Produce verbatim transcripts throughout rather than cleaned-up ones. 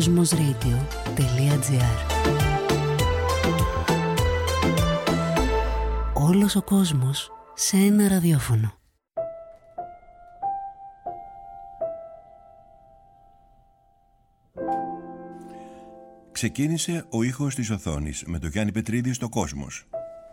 κοσμοσradio τελεία τζι άρ. Όλος ο κόσμος σε ένα ραδιόφωνο. Ξεκίνησε ο ήχος της οθόνης με το Γιάννη Πετρίδη στο Κόσμος.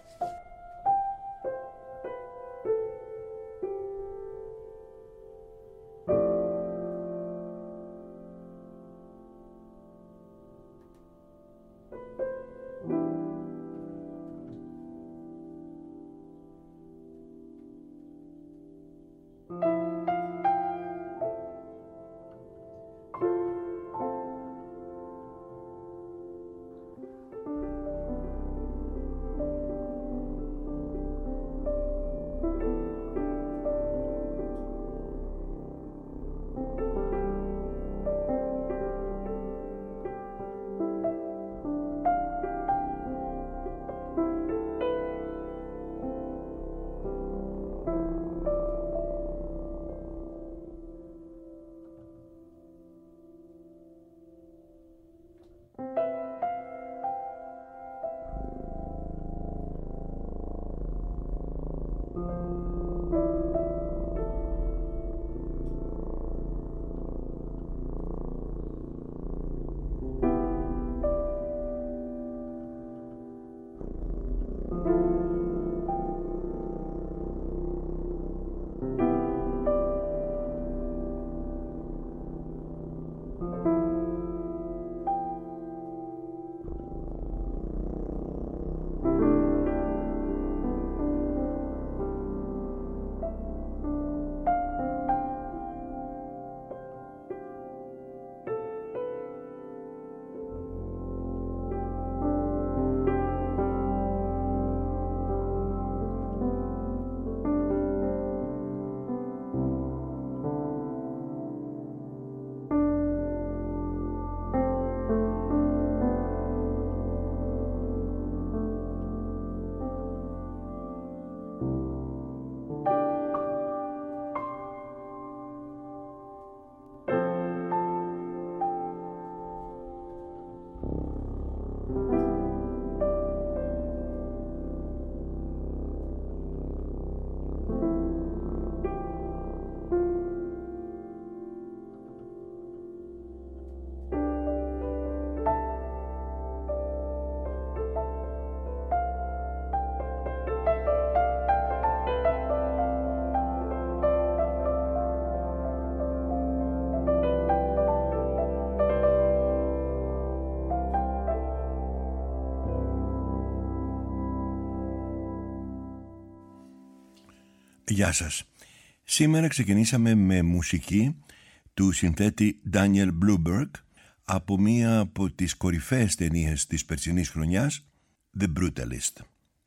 Γεια σας. Σήμερα ξεκινήσαμε με μουσική του συνθέτη Daniel Blumberg από μία από τις κορυφαίες ταινίες της περσινής χρονιάς, The Brutalist.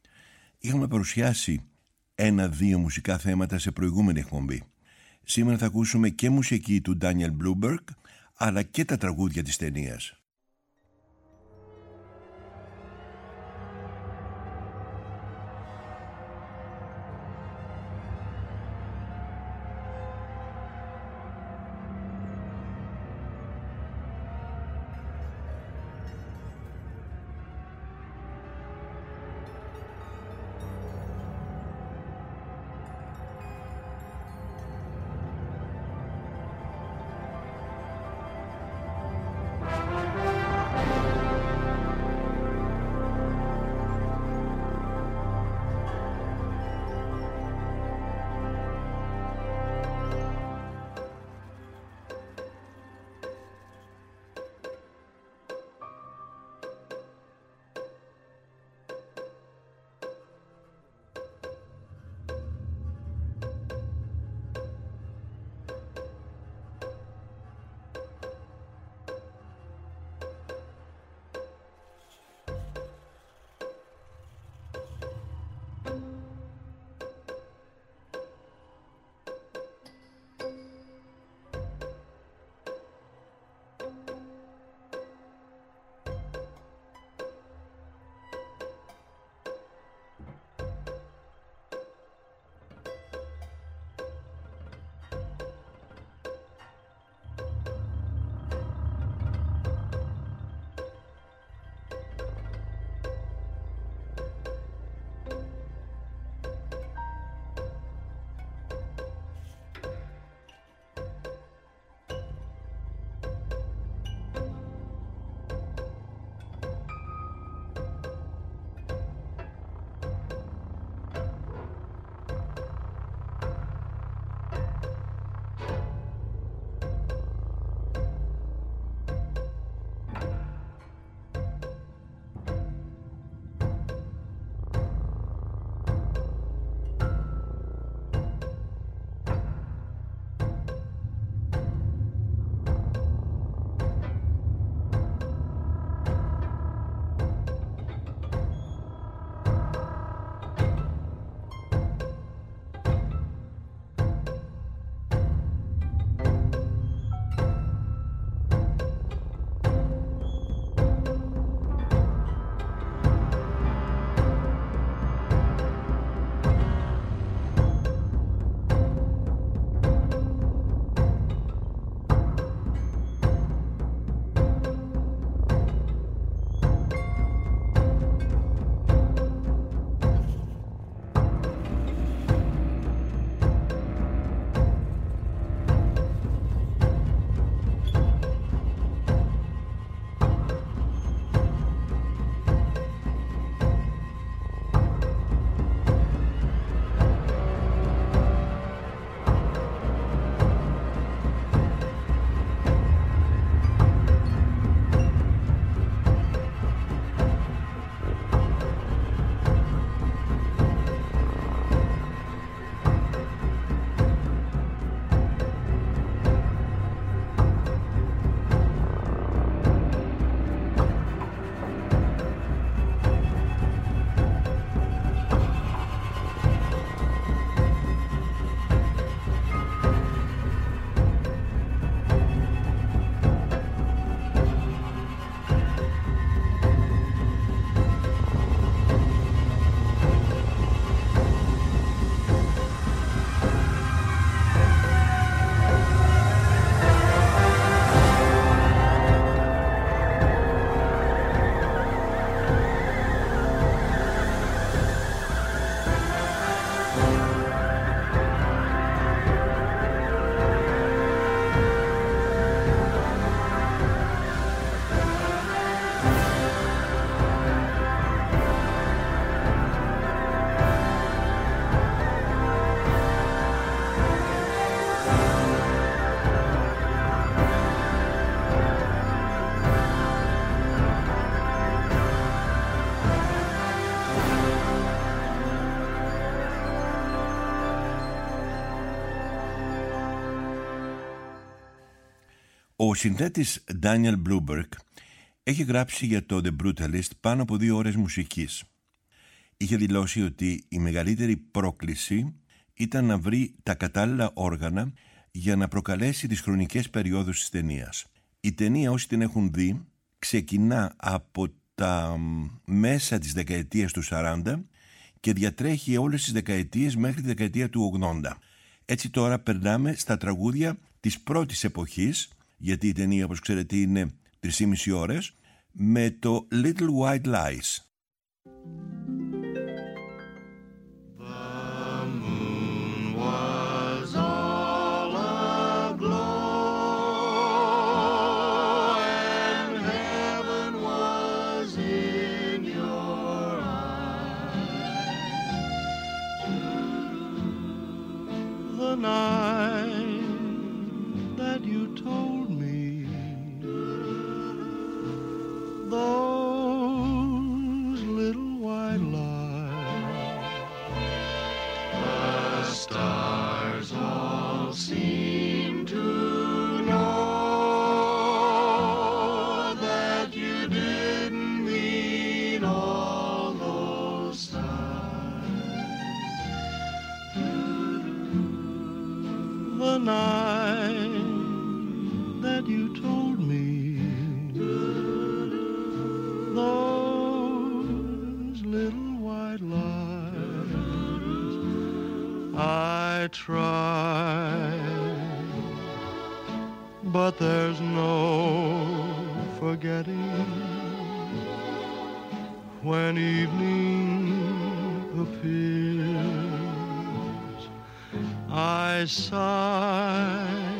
Είχαμε παρουσιάσει ένα-δύο μουσικά θέματα σε προηγούμενη εκπομπή. Σήμερα θα ακούσουμε και μουσική του Daniel Blumberg, αλλά και τα τραγούδια της ταινίας. Bye. Ο συνθέτης Daniel Blumberg έχει γράψει για το The Brutalist πάνω από δύο ώρες μουσικής. Είχε δηλώσει ότι η μεγαλύτερη πρόκληση ήταν να βρει τα κατάλληλα όργανα για να προκαλέσει τις χρονικές περιόδους της ταινίας. Η ταινία, όσοι την έχουν δει, ξεκινά από τα μέσα της δεκαετίας του σαράντα και διατρέχει όλες τις δεκαετίες μέχρι τη δεκαετία του ογδόντα. Έτσι τώρα περνάμε στα τραγούδια της πρώτης εποχής, γιατί η ταινία, όπως ξέρετε, είναι τρεις και μισή ώρες, με το Little White Lies. But there's no forgetting when evening appears. I sigh,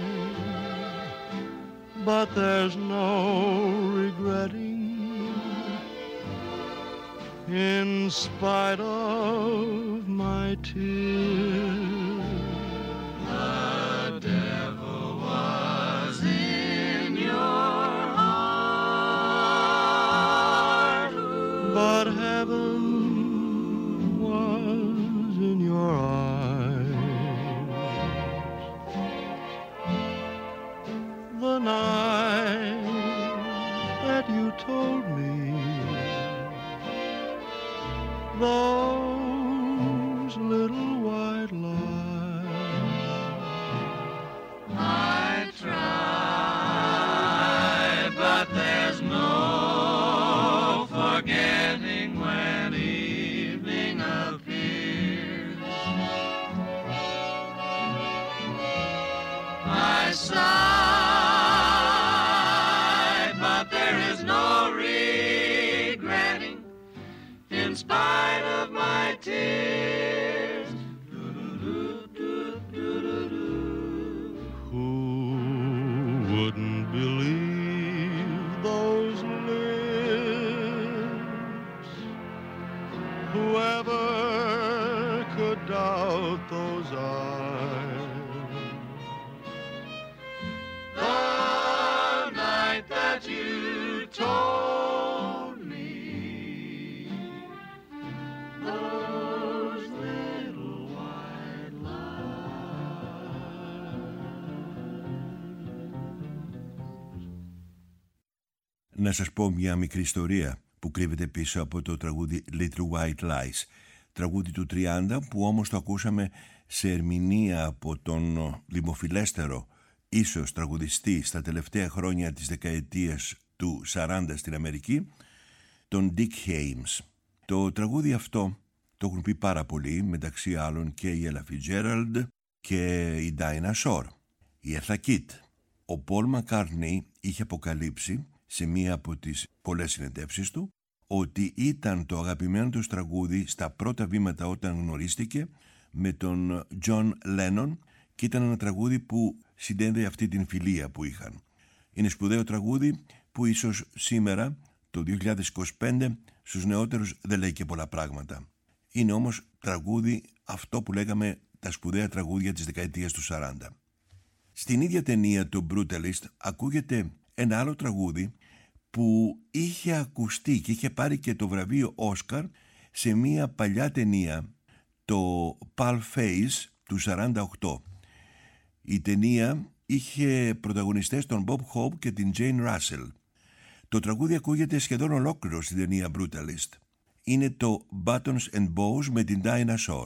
but there's no regretting in spite of my tears. But heaven was in your eyes the night that you told me those little white lies. I tried, but there's no forgetting when evening appears. I sigh, but there is no regretting in spite of my tears. Who wouldn't believe those lips? Whoever could doubt those eyes? The night that you told me those little white lies. Να σας πω μια μικρή ιστορία που κρύβεται πίσω από το τραγούδι Little White Lies, τραγούδι του τριάντα που όμως το ακούσαμε σε ερμηνεία από τον δημοφιλέστερο ίσως τραγουδιστή στα τελευταία χρόνια της δεκαετίας του σαράντα στην Αμερική, τον Dick Haymes. Το τραγούδι αυτό το έχουν πει πάρα πολύ, μεταξύ άλλων και η Ella Fitzgerald και η Dinah Shore, η Eartha Kitt. Ο Paul McCartney είχε αποκαλύψει σε μία από τις πολλές συνεντεύξεις του ότι ήταν το αγαπημένο του τραγούδι στα πρώτα βήματα όταν γνωρίστηκε με τον John Lennon και ήταν ένα τραγούδι που συνδέεται αυτή την φιλία που είχαν. Είναι σπουδαίο τραγούδι που ίσως σήμερα, το δύο χιλιάδες είκοσι πέντε, στους νεότερους δεν λέει και πολλά πράγματα. Είναι όμως τραγούδι αυτό που λέγαμε τα σπουδαία τραγούδια της δεκαετίας του σαράντα. Στην ίδια ταινία, το Brutalist, ακούγεται ένα άλλο τραγούδι που είχε ακουστεί και είχε πάρει και το βραβείο Όσκαρ σε μια παλιά ταινία, το Pale Face του σαράντα οκτώ. Η ταινία είχε πρωταγωνιστές τον Bob Hope και την Jane Russell. Το τραγούδι ακούγεται σχεδόν ολόκληρο στην ταινία Brutalist. Είναι το Buttons and Bows με την Dinah Shore.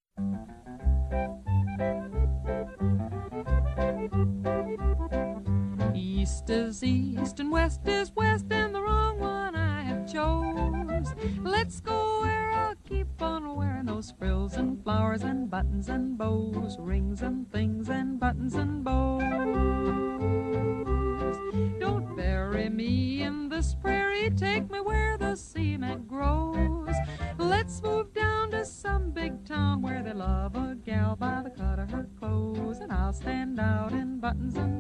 East is east and west is west and the wrong one I have chose. Let's go where I'll keep on wearing those frills and flowers and buttons and bows, rings and things and buttons and bows. Don't bury me in this prairie, take me where the cement grows. Let's move down to some big town where they love a gal by the cut of her clothes, and I'll stand out in buttons and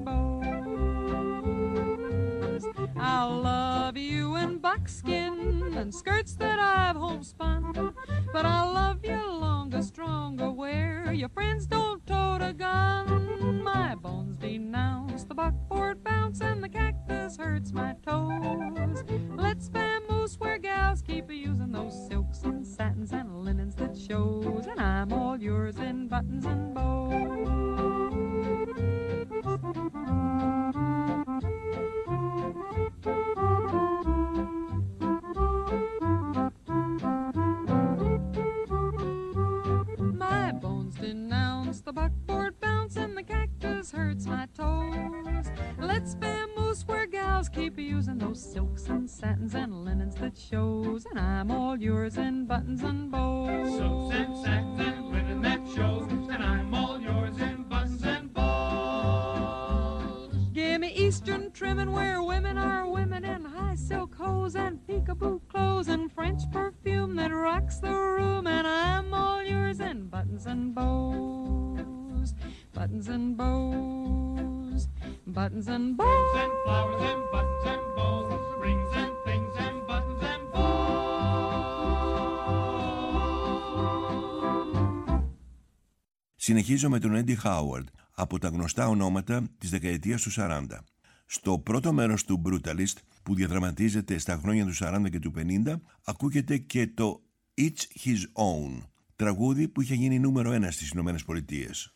bows. I'll love you in buckskin and skirts that I've homespun, but I'll love you longer, stronger where your friends don't tote a gun. My bones denounce the buckboard bounce and the cactus hurts my toes. Let's vamoose where gals keep using those silks and satins and linens that shows, and I'm all yours in buttons and bows. My bones denounce the buckboard bounce and the cactus hurts my toes. Let's vamoose where gals keep using those silks and satins and linens that shows, and I'm all yours in buttons and bows. Silks and satins and linen that shows, and I'm all yours in buttons and bows. Give me Eastern trimming where women are women in high silk hose and peekaboo clothes and French perfume that rocks the room, and I'm all yours in buttons and bows, buttons and bows, buttons and bows. And flowers and buttons and bows, rings and things and buttons and bows. Συνεχίζω με τον Eddie Howard από τα γνωστά ονόματα της δεκαετίας του σαράντα. Στο πρώτο μέρος του Brutalist, που διαδραματίζεται στα χρόνια του σαράντα και του πενήντα, ακούγεται και το It's His Own, τραγούδι που είχε γίνει νούμερο ένα στις Ηνωμένες Πολιτείες.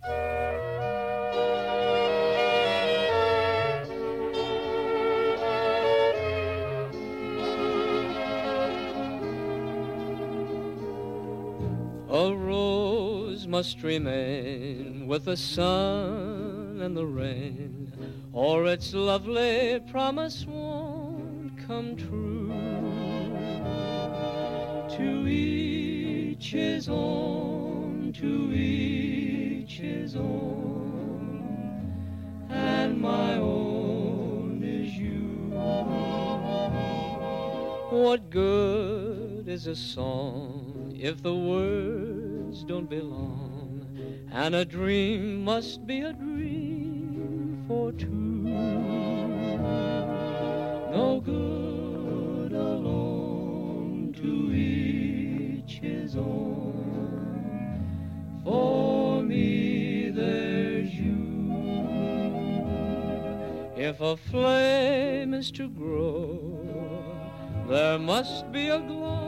A rose must remain with the sun and the rain, or its lovely promise won't come true. To each his own, to each his own, and my own is you. What good is a song if the words don't belong, and a dream must be a dream for two? No good alone, to each his own. For me there's you. If a flame is to grow, there must be a glow.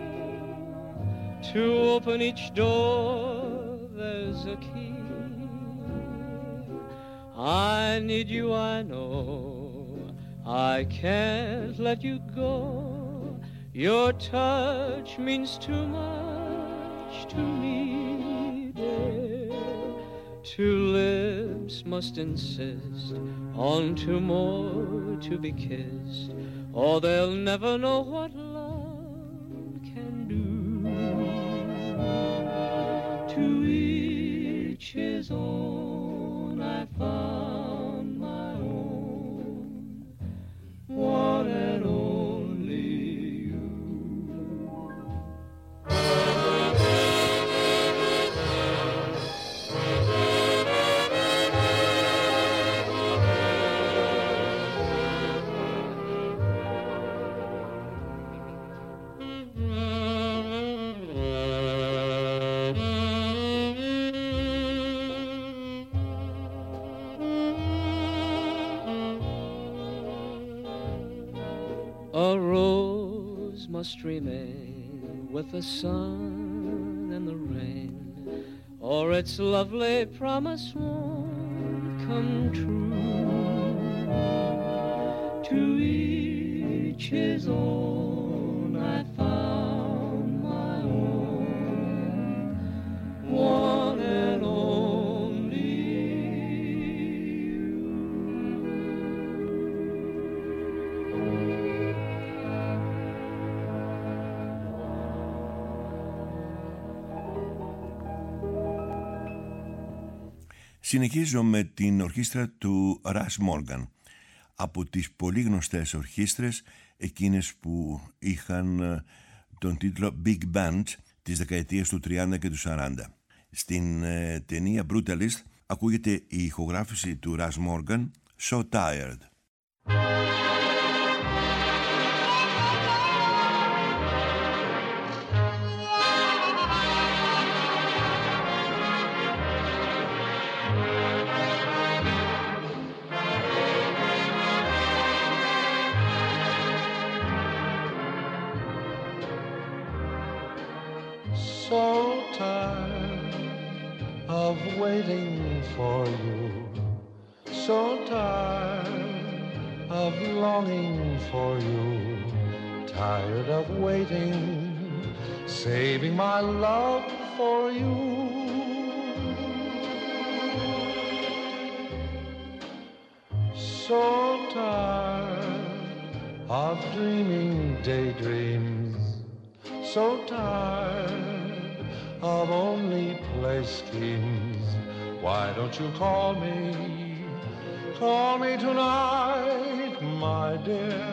To open each door, there's a key. I need you, I know. I can't let you go. Your touch means too much to me, dear. Two lips must insist on two more to be kissed, or they'll never know what love can do. To each his own, I found my own, one and only you. A rose must remain with the sun and the rain, or its lovely promise won't come true. To each his own, I found my own, one and only you. Συνεχίζω με την ορχήστρα του Russ Morgan, από τις πολύ γνωστές ορχήστρες, εκείνες που είχαν τον τίτλο Big Band της δεκαετίας του τριάντα και του σαράντα. Στην ε, ταινία Brutalist ακούγεται η ηχογράφηση του Russ Morgan, So Tired. So tired of waiting for you, so tired of longing for you, tired of waiting, saving my love for you. So tired of dreaming daydreams, so tired of only play schemes. Why don't you call me, call me tonight, my dear.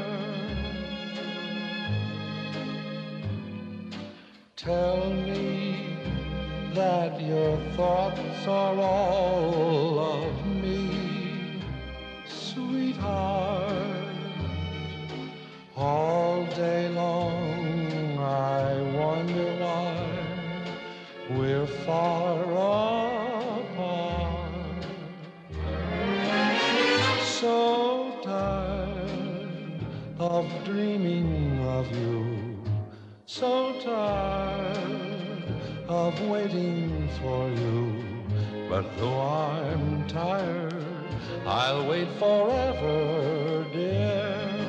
Tell me that your thoughts are all of me, sweetheart. All day long I wonder why we're far apart. So tired of dreaming of you, so tired of waiting for you. But though I'm tired, I'll wait forever, dear.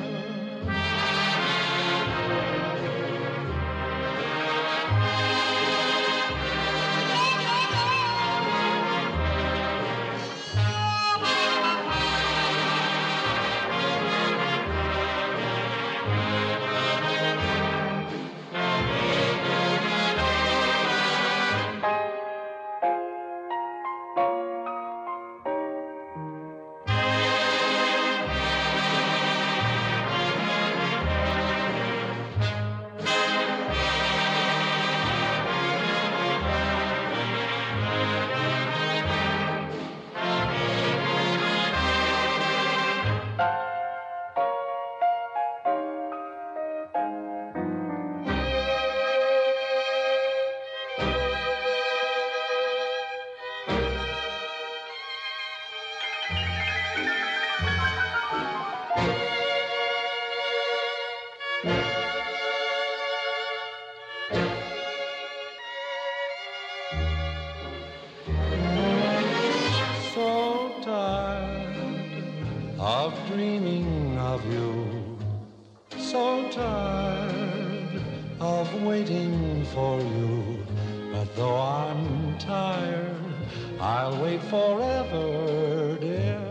Of dreaming of you, so tired of waiting for you. But though I'm tired, I'll wait forever, dear.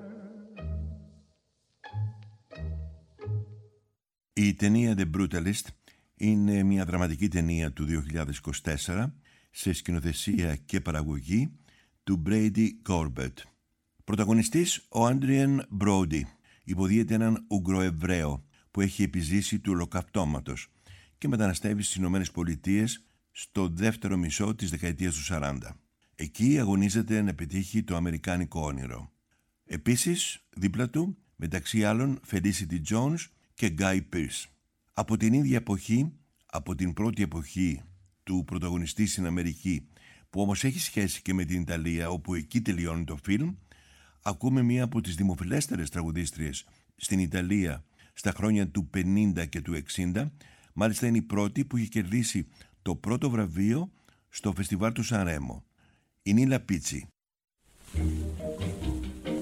Η ταινία The Brutalist είναι μια δραματική ταινία του δύο χιλιάδες είκοσι τέσσερα σε σκηνοθεσία και παραγωγή του Brady Corbett. Πρωταγωνιστής ο Adrien Brody υποδίεται έναν Ουγγροεβραίο που έχει επιζήσει του ολοκαυτώματος και μεταναστεύει στις Ηνωμένες Πολιτείες στο δεύτερο μισό της δεκαετίας του σαράντα. Εκεί αγωνίζεται να πετύχει το αμερικάνικο όνειρο. Επίσης, δίπλα του, μεταξύ άλλων, Felicity Jones και Guy Pearce. Από την ίδια εποχή, από την πρώτη εποχή του πρωταγωνιστή στην Αμερική, που όμως έχει σχέση και με την Ιταλία, όπου εκεί τελειώνει το φιλμ, ακούμε μία από τις δημοφιλέστερες τραγουδίστριες στην Ιταλία στα χρόνια του πενήντα και του εξήντα. Μάλιστα είναι η πρώτη που είχε κερδίσει το πρώτο βραβείο στο φεστιβάλ του Σαν Ρέμο, η Νίλα Πίτσι.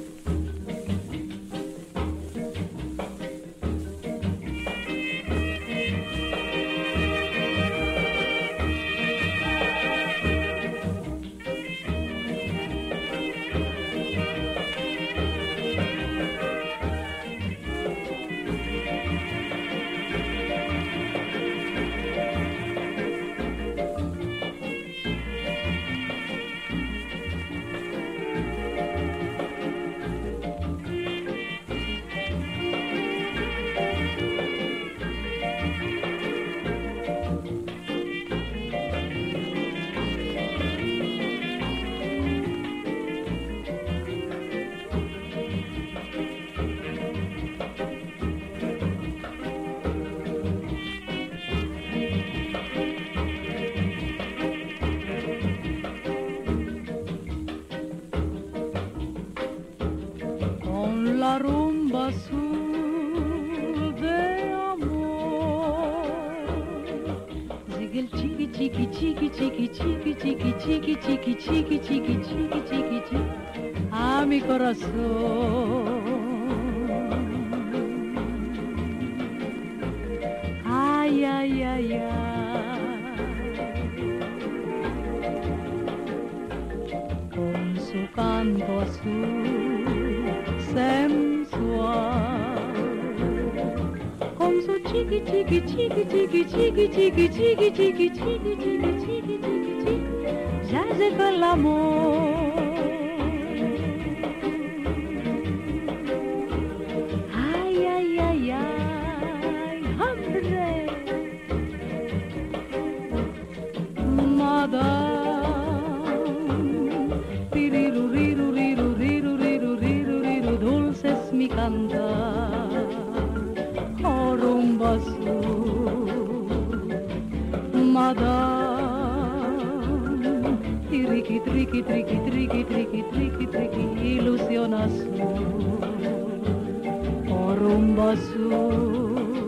la rumba azul de amor. Sigue el chiqui chiqui chiqui chiqui chiqui chiqui chiqui chiqui chiqui chiqui chiqui chiqui chiqui a mi corazón. Ay, ay, ay, ay. Con su canto azul sensual, con su chiqui chiqui chiqui chiqui chiqui chiqui chiqui chiqui chiqui chiqui chiqui chiqui chiqui ya llegó el amor. Ay, ay, ay, ay, hombre. Madame, tiriru, riru, riru, riru, riru, riru, riru, dulce es mi cantar, oh rumba azul. Madame, triqui, triqui, triqui, triqui, triqui, triqui, triqui, ilusión azul, oh rumba azul.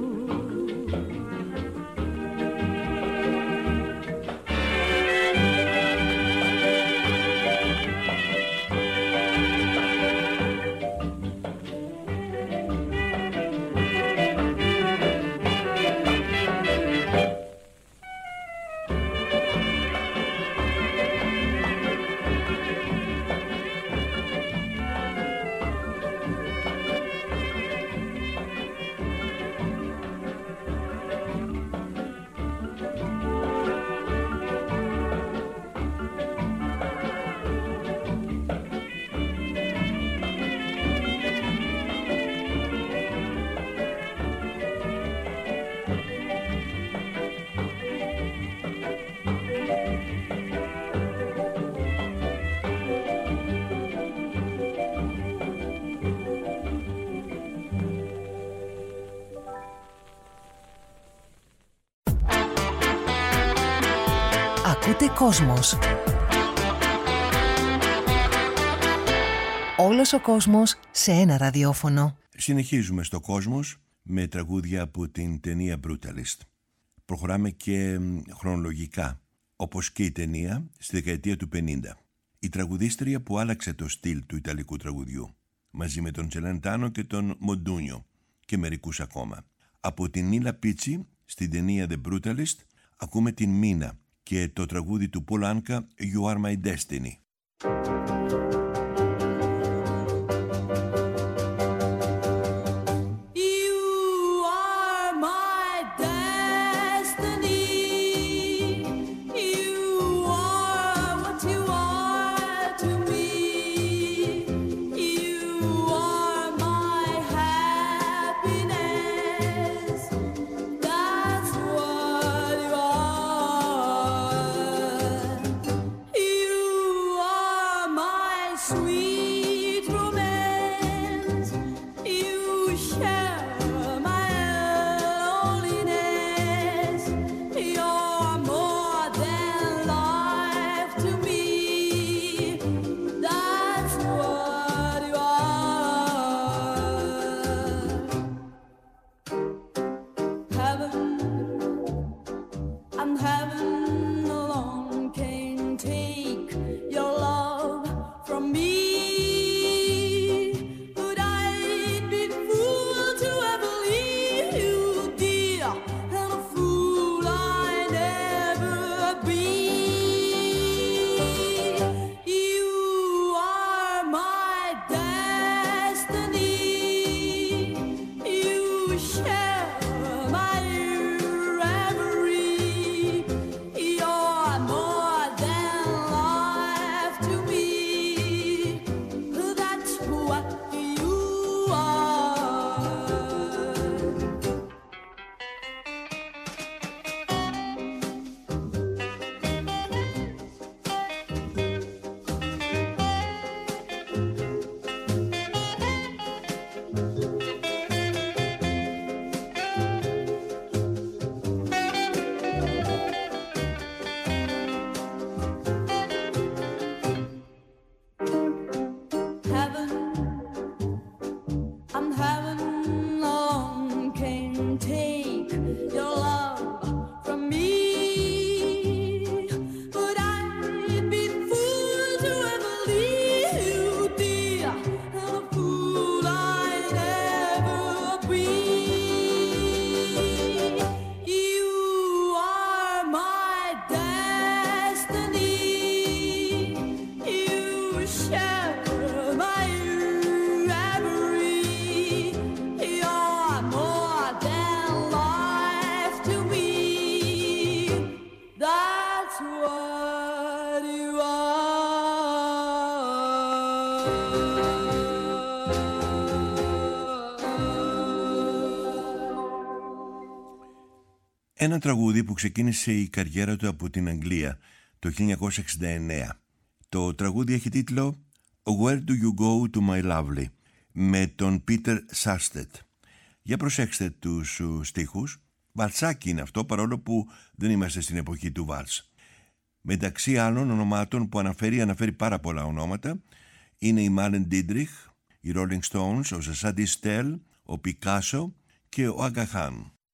Ακούτε Κόσμος. Όλος ο κόσμος σε ένα ραδιόφωνο. Συνεχίζουμε στο Κόσμος με τραγούδια από την ταινία Brutalist. Προχωράμε και χρονολογικά, όπως και η ταινία, στη δεκαετία του πενήντα. Η τραγουδίστρια που άλλαξε το στυλ του ιταλικού τραγουδιού, μαζί με τον Celentano και τον Μοντούνιο και μερικούς ακόμα. Από την Νίλα Πίτσι στην ταινία The Brutalist ακούμε την Μίνα και το τραγούδι του Πολ Άνκα You Are My Destiny. To Ένα τραγούδι που ξεκίνησε η καριέρα του από την Αγγλία το χίλια εννιακόσια εξήντα εννέα. Το τραγούδι έχει τίτλο Where do you go to my lovely, με τον Peter Sastet. Για προσέξτε τους στίχους. Βαλσάκι είναι αυτό, παρόλο που δεν είμαστε στην εποχή του βάλς. Μεταξύ άλλων ονομάτων που αναφέρει, αναφέρει πάρα πολλά ονόματα, είναι η Marlene Dietrich, οι Rolling Stones, ο Sacha Distel, ο Picasso και ο Aga Khan.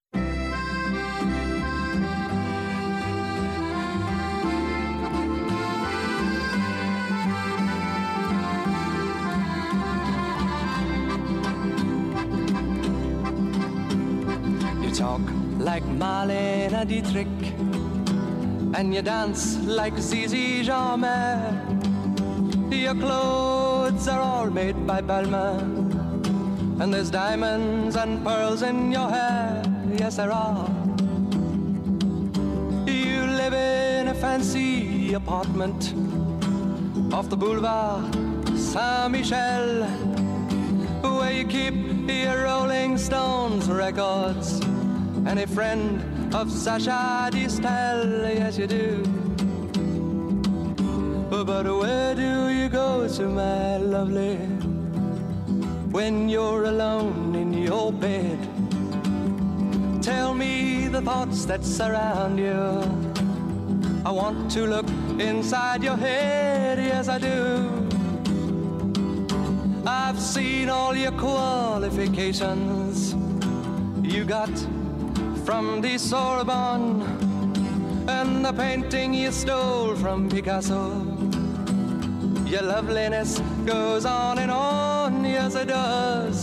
Talk like Marlene Dietrich, and you dance like Zizi Jeanmaire. Your clothes are all made by Balmain, and there's diamonds and pearls in your hair. Yes, there are. You live in a fancy apartment off the boulevard Saint-Michel, where you keep your Rolling Stones records and a friend of Sacha Distel. Yes, you do. But where do you go to, my lovely, when you're alone in your bed? Tell me the thoughts that surround you. I want to look inside your head. Yes, I do. I've seen all your qualifications you got from the Sorbonne, and the painting you stole from Picasso. Your loveliness goes on and on, yes it does.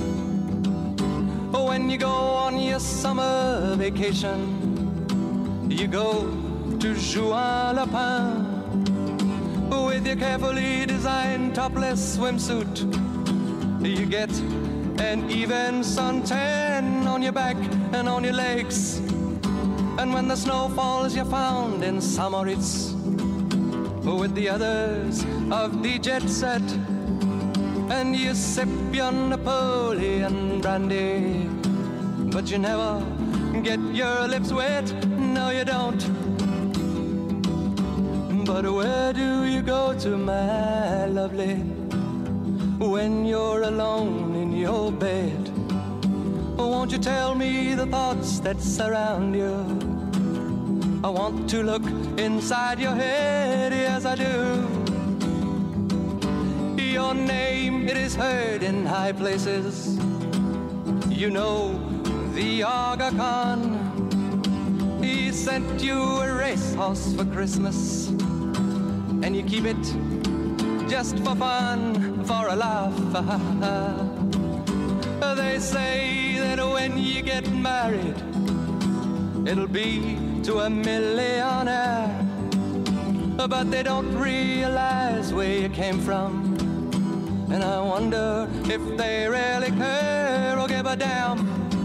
When you go on your summer vacation, you go to Juan-le-Pin with your carefully designed topless swimsuit. You get an even suntan on your back and on your legs. And when the snow falls, you're found in Samoritz with the others of the jet set, and you sip your Napoleon brandy, but you never get your lips wet. No, you don't. But where do you go to, my lovely, when you're alone in your bed? Won't you tell me the thoughts that surround you? I want to look inside your head, yes I do. Your name, it is heard in high places. You know the Aga Khan. He sent you a racehorse for Christmas, and you keep it just for fun, for a laugh. They say that when you get married, it'll be to a millionaire, but they don't realize where you came from, and I wonder if they really care or give a damn.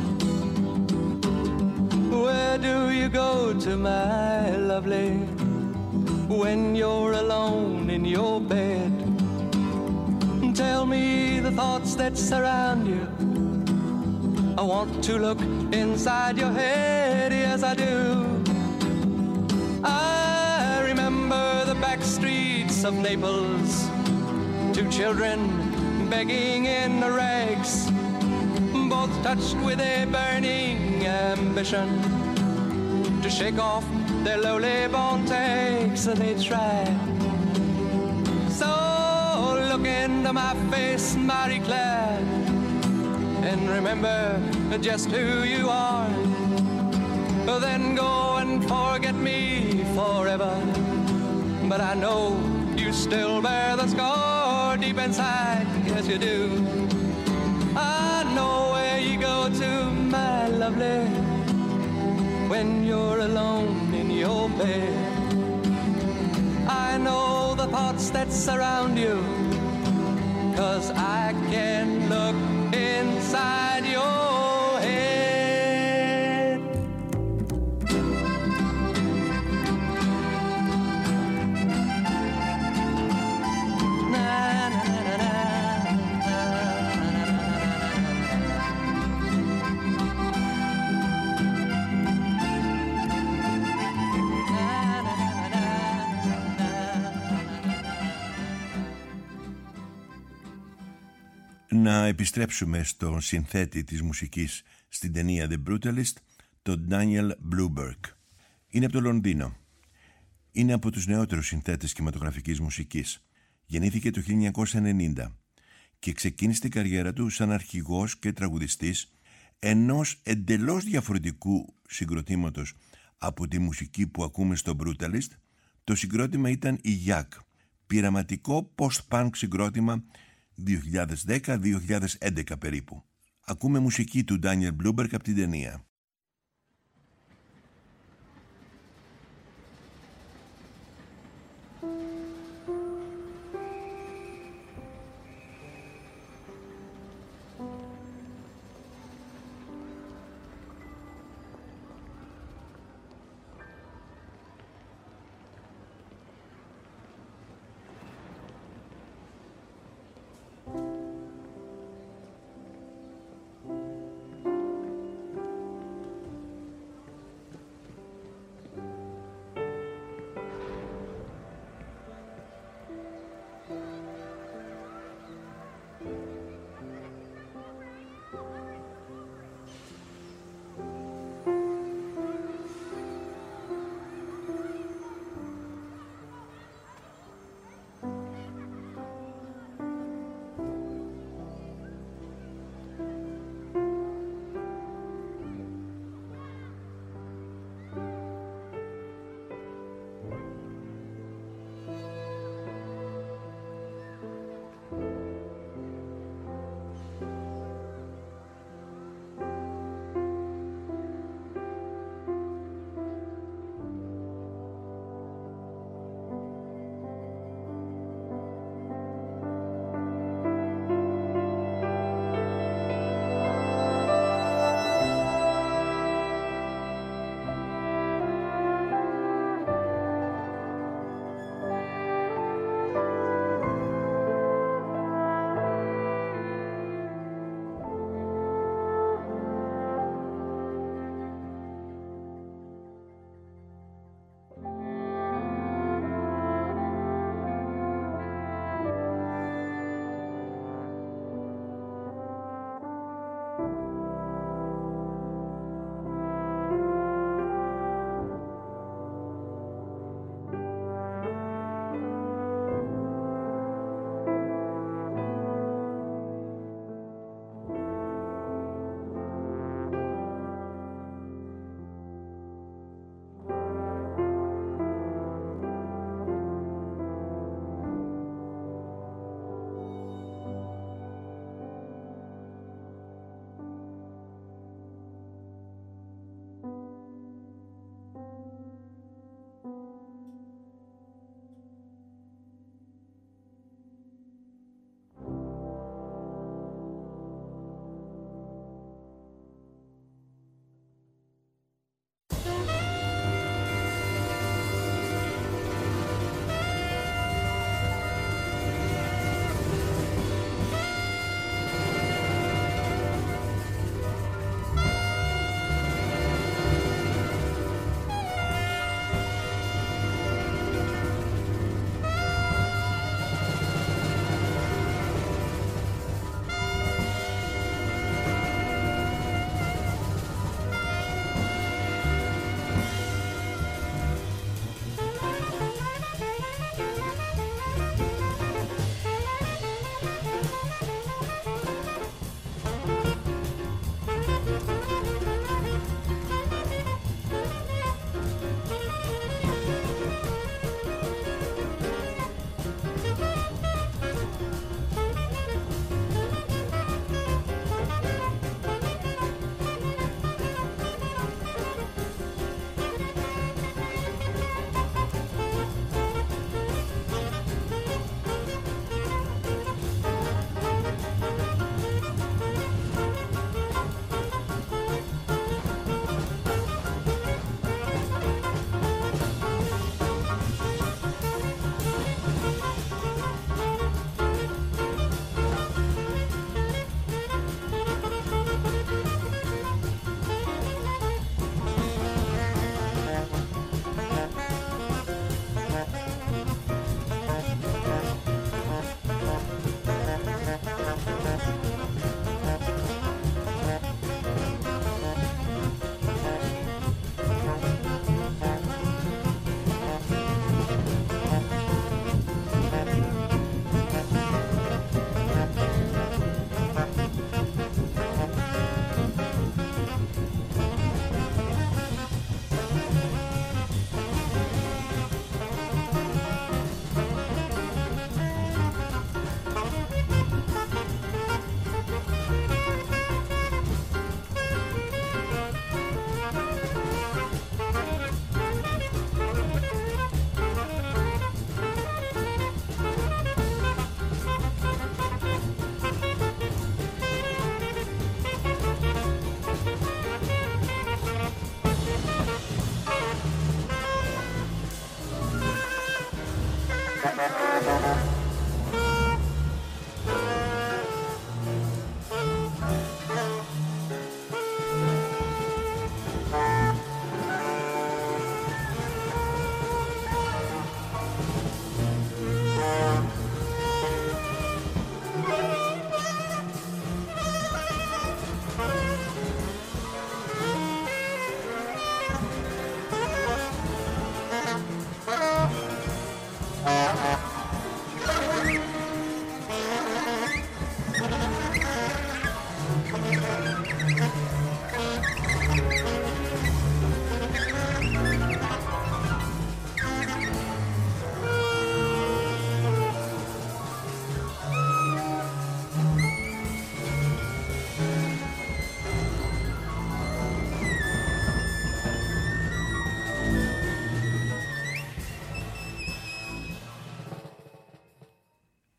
Where do you go to, my lovely, when you're alone in your bed? Tell me the thoughts that surround you. I want to look inside your head, yes I do. I remember the back streets of Naples, two children begging in the rags, both touched with a burning ambition to shake off their lowly born takes. They tried. So look into my face, Marie Claire, and remember just who you are. Then go and forget me forever, but I know you still bear the scar deep inside. Yes, you do. I know where you go to, my lovely, when you're alone in your bed. I know the thoughts that surround you, 'cause I can look inside your head. Na, na, na, na, na, na, na, na, na. να επιστρέψουμε στον συνθέτη της μουσικής στην ταινία The Brutalist, τον Daniel Blumberg. Είναι από το Λονδίνο. Είναι από τους νεότερους συνθέτες κινηματογραφικής μουσικής. Γεννήθηκε το χίλια εννιακόσια ενενήντα και ξεκίνησε την καριέρα του σαν αρχηγός και τραγουδιστής ενός εντελώς διαφορετικού συγκροτήματος από τη μουσική που ακούμε στο Brutalist. Το συγκρότημα ήταν η Yak, πειραματικό post-punk συγκρότημα δύο χιλιάδες δέκα με δύο χιλιάδες έντεκα περίπου. Ακούμε μουσική του Daniel Blumberg από την ταινία.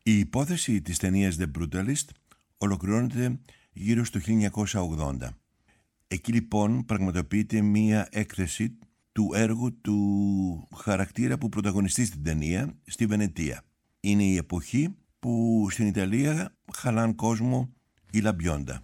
Η υπόθεση της ταινίας The Brutalist ολοκληρώνεται γύρω στο χίλια εννιακόσια ογδόντα. Εκεί λοιπόν πραγματοποιείται μία έκθεση του έργου του χαρακτήρα που πρωταγωνιστεί στην ταινία στη Βενετία. Είναι η εποχή που στην Ιταλία χαλάν κόσμο οι λαμπιόντα.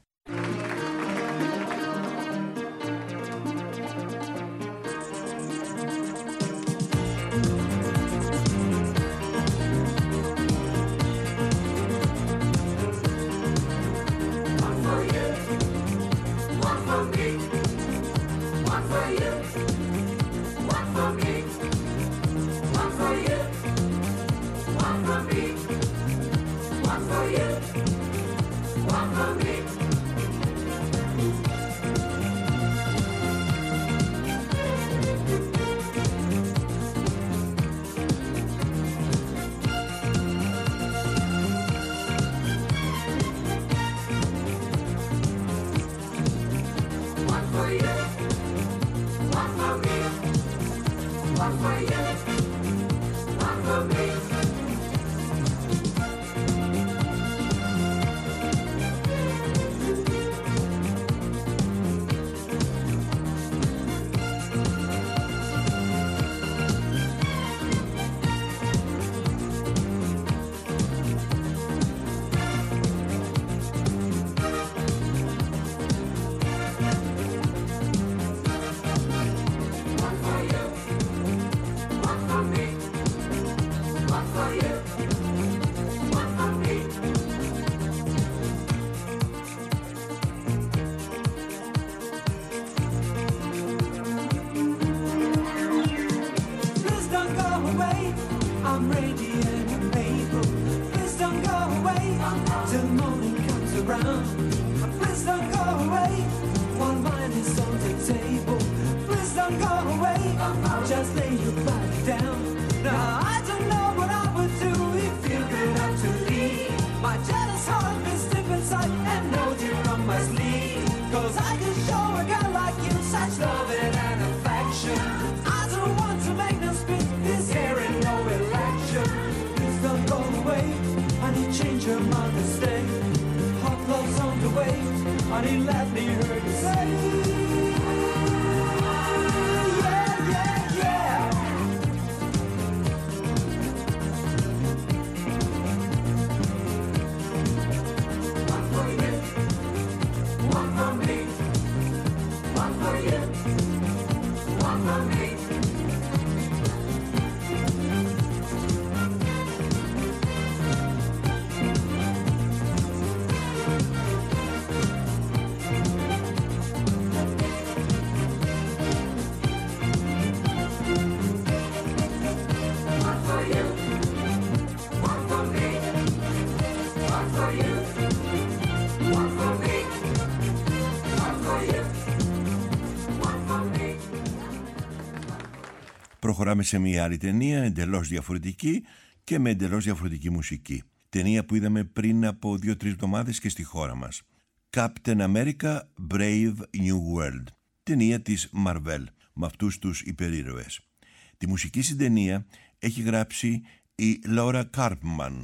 Προχωράμε σε μια άλλη ταινία, εντελώς διαφορετική και με εντελώς διαφορετική μουσική. Ταινία που είδαμε πριν από δύο-τρεις εβδομάδες και στη χώρα μας. Captain America Brave New World. Ταινία της Marvel, με αυτούς τους υπερήρωες. Τη μουσική στην ταινία έχει γράψει η Laura Karpman.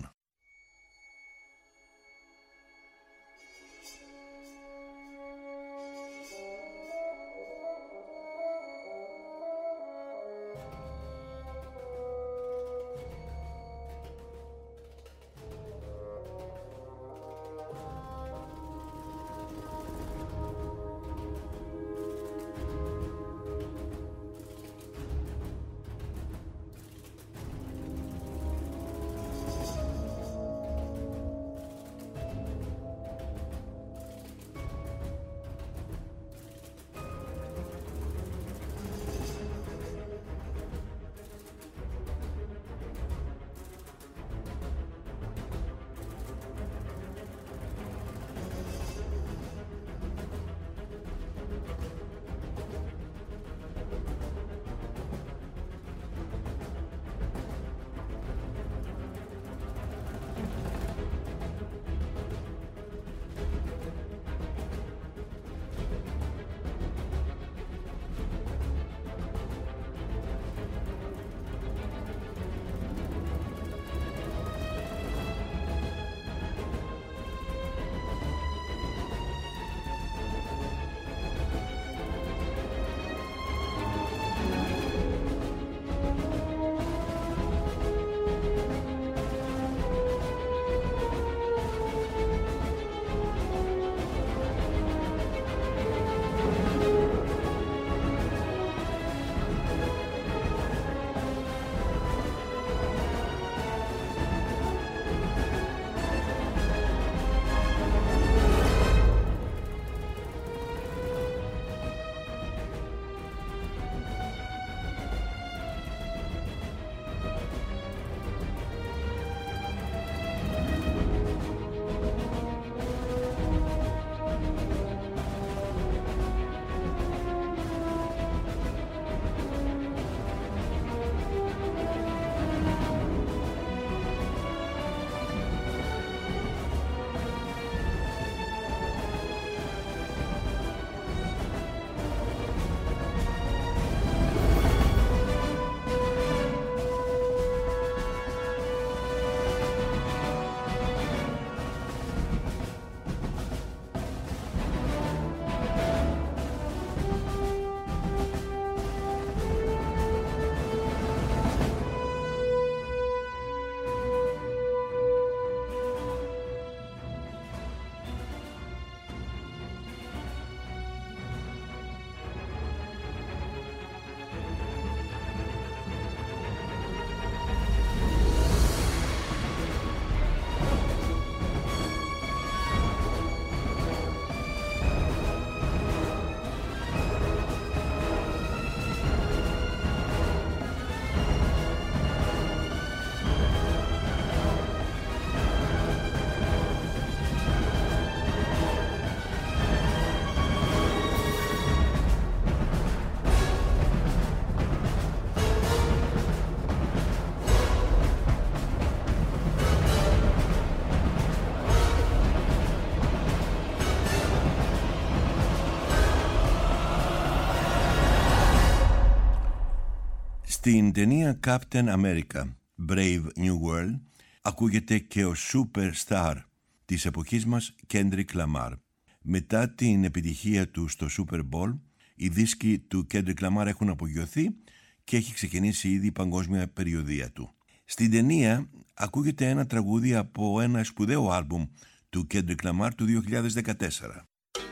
Στην ταινία Captain America, Brave New World, ακούγεται και ο superstar της εποχής μας Kendrick Lamar. Μετά την επιτυχία του στο Super Bowl, οι δίσκοι του Kendrick Lamar έχουν απογειωθεί και έχει ξεκινήσει ήδη η παγκόσμια περιοδεία του. Στην ταινία ακούγεται ένα τραγούδι από ένα σπουδαίο άλμπουμ του Kendrick Lamar του δύο χιλιάδες δεκατέσσερα.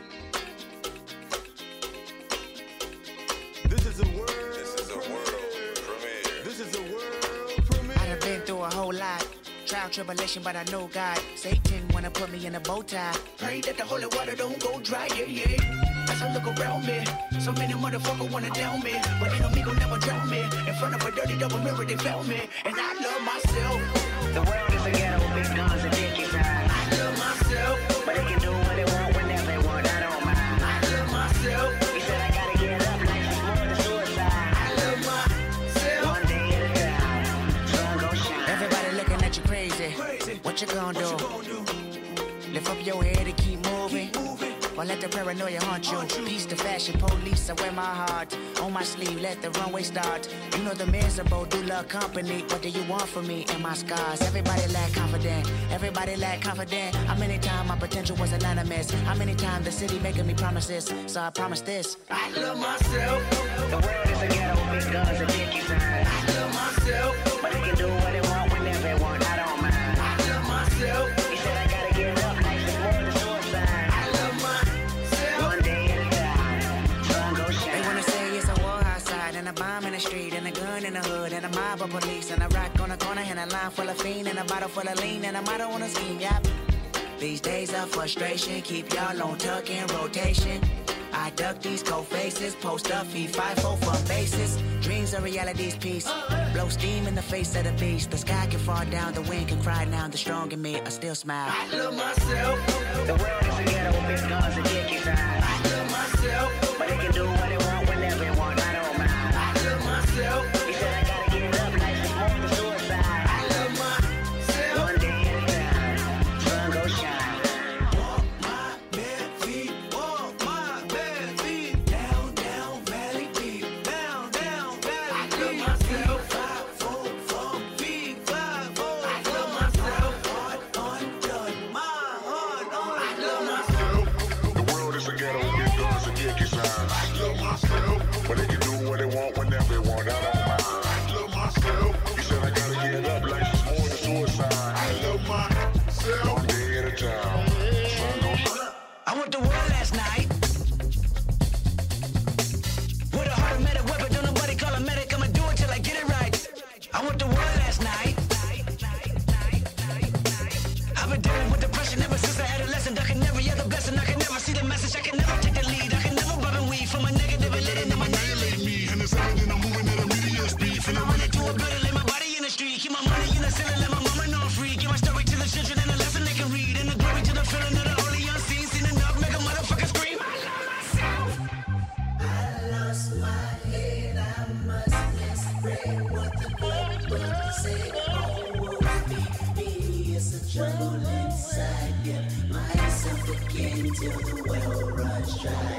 This is a world premiere. This is a world premiere. I've been through a whole lot. Trial, tribulation, but I know God. Satan wanna put me in a bow tie. Pray that the holy water don't go dry, yeah, yeah. As I look around me, so many motherfuckers wanna down me, but enemy gon' never drown me. In front of a dirty double mirror, they found me, and I love myself. The world is a ghetto with big guns and dick inside. I love myself, but they can do what they want whenever they want. I don't mind. I love myself. He said I gotta get up, life is more than suicide. I love myself. One day at a time, sun gon' shine. Everybody looking at you crazy. What you gonna do? Lift up your head and keep moving. Or let the paranoia haunt you. Peace to fashion police, I wear my heart on my sleeve, let the runway start. You know the miserable do love company. What do you want from me and my scars? Everybody lack confident, everybody lack confident. How many times my potential was anonymous? How many times the city making me promises? So I promise this, I love myself. The world is a ghetto with big guns and dick inside. I love myself, but they can do what they want whenever they want. I don't mind. I love myself. He said I gotta get up, life is more than suicide. I love myself. One day at a time, sun gon' shine. They wanna say it's a war outside, and a bomb in the street, and a gun in the hood, and a mob of police, and a rock on the corner, and a line full of fiend, and a bottle full of lean, and a motto on a scheme, yep. These days of frustration keep y'all on tuck in rotation. I duck these cold faces, post up, feed five four for bases. Dreams are reality's piece. Blow steam in the face of the beast. The sky can fall down, the wind can cry now. The strong in me, I still smile. I love myself. The world is a ghetto with big guns and dick inside. I love myself, but they can do what they want whenever they want. I don't mind. I love myself. He said I gotta get up, life is more than suicide. I love myself. One day at a time, sun gon' shine. Walk my bare feet, walk my bare feet, down, down, valley deep, down, down, valley I deep. I love myself. Five, four, four, feet, five, four, I love myself. Heart undone, my heart on. I love myself. The world is a ghetto with big guns and dick inside. I love myself, but they can do what they want whenever they want. I don't mind. I love myself. He said I gotta get up, life is more than suicide. I love myself. One day at a time, sun gon' shine. I went to war last night with a heart of medic weapon. Don't nobody call a medic. I'ma do it till I get it right. I went to war last night. I've been dealing with depression ever since I had a lesson. I can never hear the blessing. I can never see the message. I can never take the lead. I can never bob and weave from a negative and letting them annihilate me. And it's evident I'm moving at a medium speed. Finna run into a building, lay my body in the street. Keep my money in the ceiling, let my mama know I'm free. Give my story to the children and a lesson they can read. And the glory to the feeling of the holy unseen. Seen enough, make a motherfucker scream. I lost my head, I must misread what the good book said. Oh, me, me is a trouble inside. Get myself again till the well runs dry.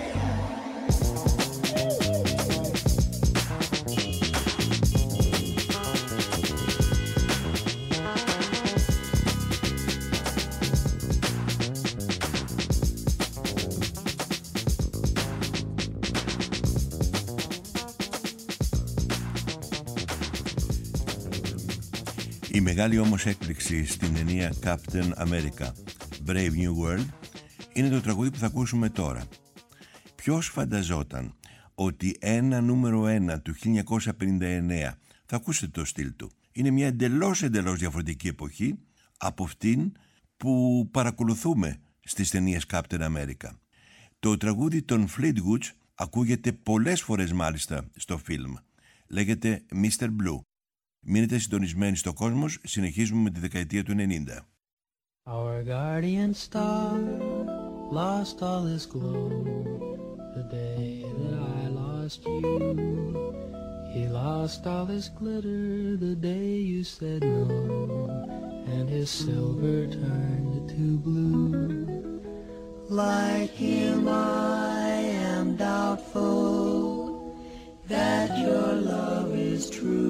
Η μεγάλη όμως έκπληξη στην ταινία Captain America, Brave New World, είναι το τραγούδι που θα ακούσουμε τώρα. Ποιος φανταζόταν ότι ένα νούμερο ένα του χίλια εννιακόσια πενήντα εννέα, θα ακούσετε το στυλ του, είναι μια εντελώς εντελώς διαφορετική εποχή από αυτήν που παρακολουθούμε στις ταινίες Captain America. Το τραγούδι των Fleetwoods ακούγεται πολλές φορές μάλιστα στο φιλμ. Λέγεται μίστερ Blue. Μείνετε συντονισμένοι στο Κόσμος, συνεχίζουμε με τη δεκαετία του ενενήντα. Our guardian star lost all his glow the day that I lost you. He lost all his glitter the day you said no, and his silver turned to blue. Like him I am doubtful that your love is true.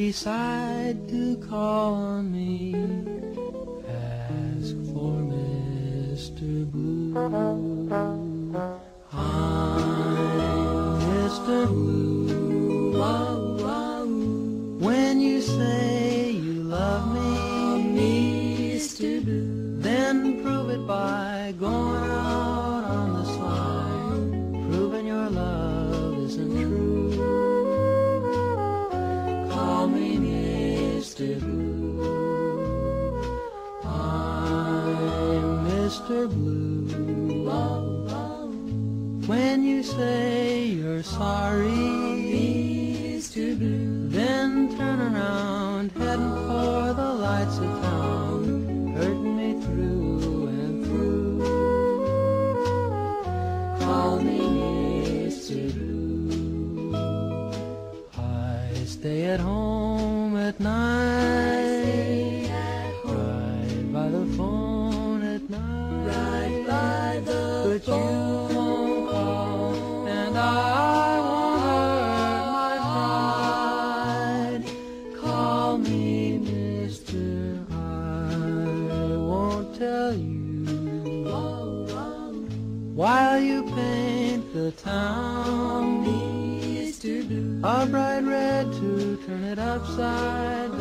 decide to call on me, ask for Mister Blue. I'm Mister Blue. Whoa, whoa. When you say you love me, Mister Blue, then prove it by going out on the sly, proving your love isn't true. Call me Mister Blue. I'm Mister Blue. When you say you're sorry, Mister Blue, then turn around, heading for the lights of town, hurting me through and through. Call me Mister Blue. I stay at home at night, right by the phone at night, right by the but phone. You won't call, and I won't hurt my pride. Call me Mister I won't tell you while you paint the town, Mister Blue, a bright red to turn it upside